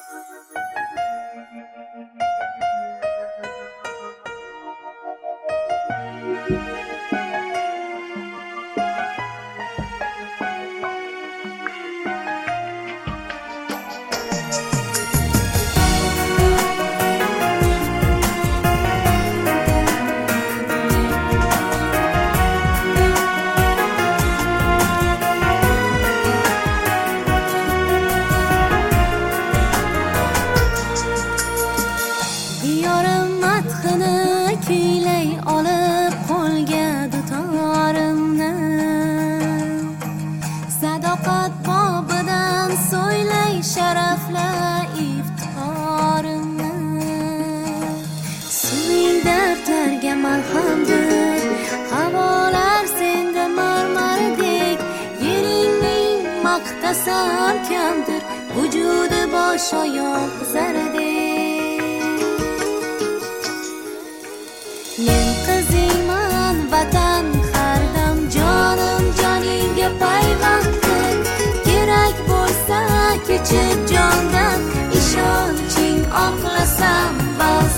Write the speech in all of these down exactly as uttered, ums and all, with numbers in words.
malhamdir, havolar senda marmardek, yeringning maqtasam kamdir, vujudi bosh oyoq zaradek. Men qizingman, vatan hardam, jonim joningga payvanddir, kerak bo'lsa kechib jondan, ishonching oqlasam bas.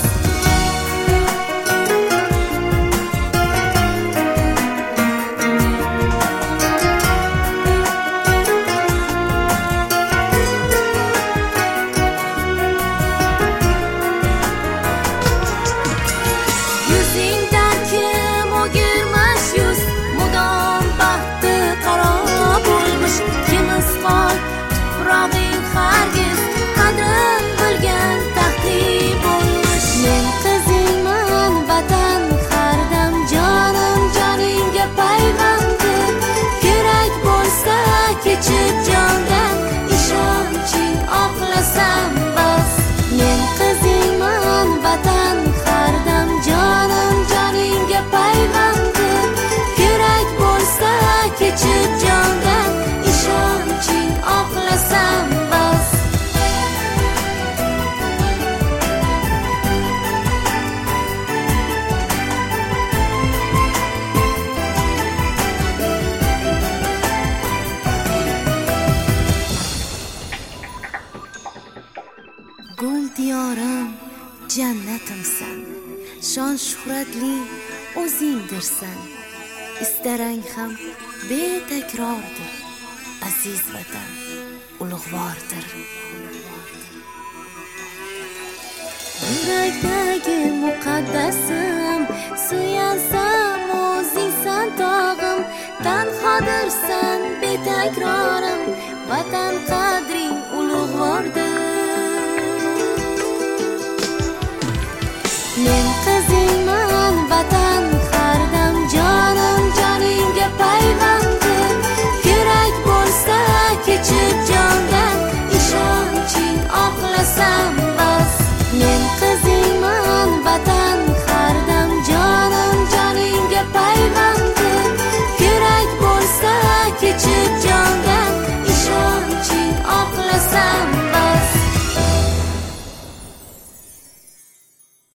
Gul diyorim, jannatimsan, shon shuhratli o'zingdirsan. Istarang ham betakrordir, aziz vatan ulug'vordir. Yurakdagi muqaddasim, suyansam o'zingsan tog'im, tanhodirsan betakrorim, vatan qadring ulug'vordir. Men